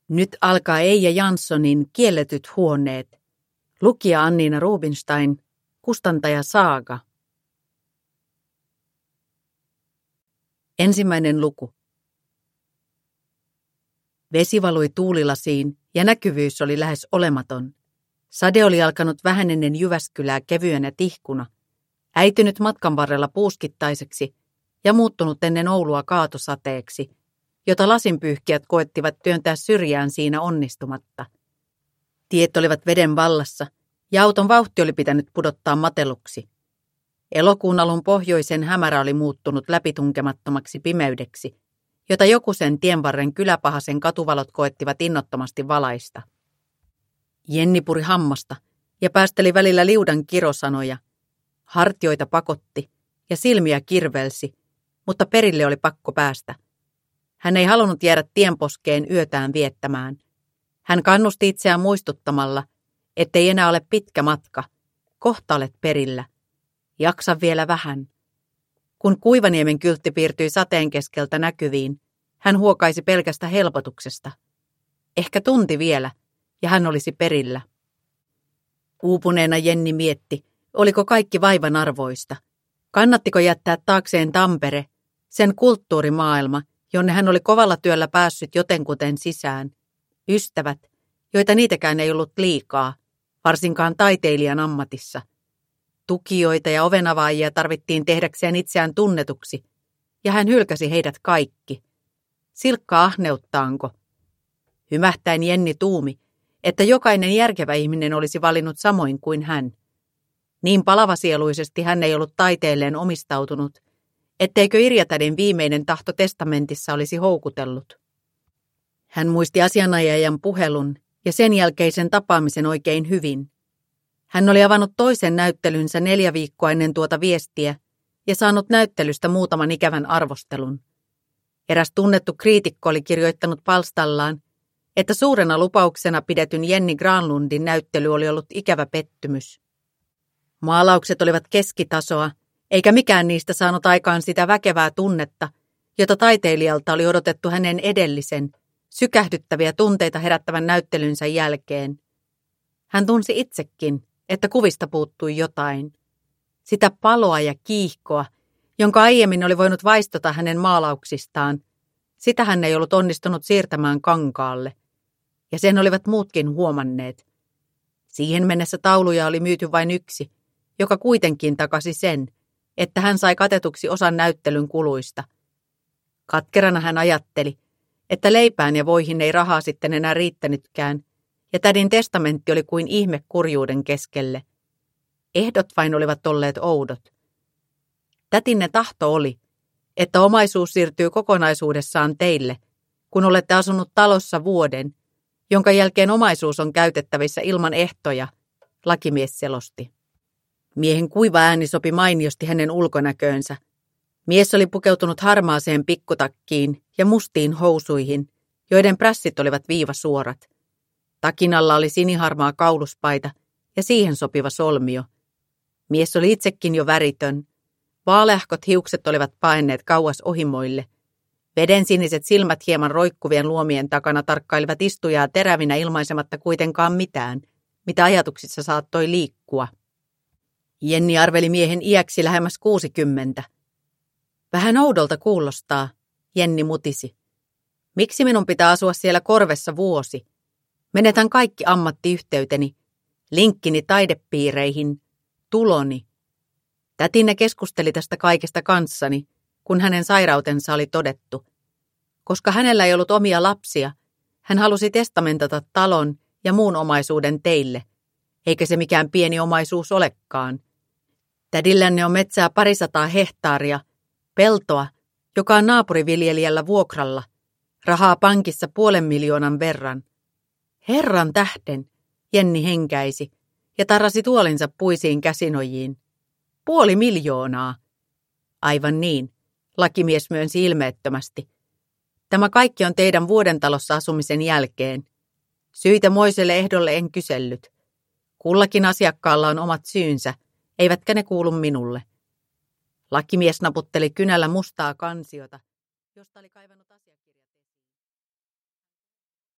Nyt alkaa Eija Janssonin Kielletyt huoneet. Lukija Anniina Rubinstein, kustantaja Saaga. Ensimmäinen luku. Vesi valui tuulilasiin ja näkyvyys oli lähes olematon. Sade oli alkanut vähän ennen Jyväskylää kevyenä tihkuna, äitynyt matkan varrella puuskittaiseksi ja muuttunut ennen Oulua kaatosateeksi, jota lasinpyyhkijät koettivat työntää syrjään siinä onnistumatta. Tiet olivat veden vallassa ja auton vauhti oli pitänyt pudottaa mateluksi. Elokuun alun pohjoisen hämärä oli muuttunut läpitunkemattomaksi pimeydeksi, jota jokusen tienvarren kyläpahasen katuvalot koettivat innottomasti valaista. Jenni puri hammasta ja päästeli välillä liudan kirosanoja. Hartioita pakotti ja silmiä kirvelsi, mutta perille oli pakko päästä. Hän ei halunnut jäädä tienposkeen yötään viettämään. Hän kannusti itseään muistuttamalla, ettei enää ole pitkä matka. Kohta olet perillä. Jaksa vielä vähän. Kun Kuivaniemen kyltti piirtyi sateen keskeltä näkyviin, hän huokaisi pelkästä helpotuksesta. Ehkä tunti vielä, ja hän olisi perillä. Uupuneena Jenni mietti, oliko kaikki vaivan arvoista. Kannattiko jättää taakseen Tampere, sen kulttuurimaailma, jonne hän oli kovalla työllä päässyt jotenkuten sisään. Ystävät, joita niitäkään ei ollut liikaa, varsinkaan taiteilijan ammatissa. Tukijoita ja ovenavaajia tarvittiin tehdäkseen itseään tunnetuksi, ja hän hylkäsi heidät kaikki. Silkka ahneuttaanko? Hymähtäen Jenni tuumi, että jokainen järkevä ihminen olisi valinnut samoin kuin hän. Niin palavasieluisesti hän ei ollut taiteelleen omistautunut, etteikö Irja-tädin viimeinen tahto testamentissa olisi houkutellut. Hän muisti asianajajan puhelun ja sen jälkeisen tapaamisen oikein hyvin. Hän oli avannut toisen näyttelynsä 4 viikkoa ennen tuota viestiä ja saanut näyttelystä muutaman ikävän arvostelun. Eräs tunnettu kriitikko oli kirjoittanut palstallaan, että suurena lupauksena pidetyn Jenni Granlundin näyttely oli ollut ikävä pettymys. Maalaukset olivat keskitasoa, eikä mikään niistä saanut aikaan sitä väkevää tunnetta, jota taiteilijalta oli odotettu hänen edellisen, sykähdyttäviä tunteita herättävän näyttelynsä jälkeen. Hän tunsi itsekin, että kuvista puuttui jotain. Sitä paloa ja kiihkoa, jonka aiemmin oli voinut vaistota hänen maalauksistaan, sitä hän ei ollut onnistunut siirtämään kankaalle. Ja sen olivat muutkin huomanneet. Siihen mennessä tauluja oli myyty vain yksi, joka kuitenkin takasi sen, että hän sai katetuksi osan näyttelyn kuluista. Katkerana hän ajatteli, että leipään ja voihin ei rahaa sitten enää riittänytkään, ja tädin testamentti oli kuin ihme kurjuuden keskelle. Ehdot vain olivat olleet oudot. Tätinne tahto oli, että omaisuus siirtyy kokonaisuudessaan teille, kun olette asunut talossa vuoden, jonka jälkeen omaisuus on käytettävissä ilman ehtoja, lakimies selosti. Miehen kuiva ääni sopi mainiosti hänen ulkonäköönsä. Mies oli pukeutunut harmaaseen pikkutakkiin ja mustiin housuihin, joiden prässit olivat viivasuorat. Takin alla oli siniharmaa kauluspaita ja siihen sopiva solmio. Mies oli itsekin jo väritön. Vaaleahkot hiukset olivat paenneet kauas ohimoille. Vedensiniset silmät hieman roikkuvien luomien takana tarkkailivat istujaa terävinä ilmaisematta kuitenkaan mitään, mitä ajatuksissa saattoi liikkua. Jenni arveli miehen iäksi lähemmäs 60. Vähän oudolta kuulostaa, Jenni mutisi. Miksi minun pitää asua siellä korvessa vuosi? Menetän kaikki ammattiyhteyteni, linkkini taidepiireihin, tuloni. Tätinne keskusteli tästä kaikesta kanssani, kun hänen sairautensa oli todettu. Koska hänellä ei ollut omia lapsia, hän halusi testamentata talon ja muun omaisuuden teille, eikä se mikään pieni omaisuus olekaan. Tädillänne on metsää 200 hehtaaria, peltoa, joka on naapuriviljelijällä vuokralla, rahaa pankissa 500 000 verran. Herran tähden, Jenni henkäisi ja tarrasi tuolinsa puisiin käsinojiin. 500 000. Aivan niin, lakimies myönsi ilmeettömästi. Tämä kaikki on teidän vuodentalossa asumisen jälkeen. Syitä moiselle ehdolle en kysellyt. Kullakin asiakkaalla on omat syynsä, eivätkä ne kuulu minulle. Lakimies naputteli kynällä mustaa kansiota, josta oli kaivannut asiakkaan.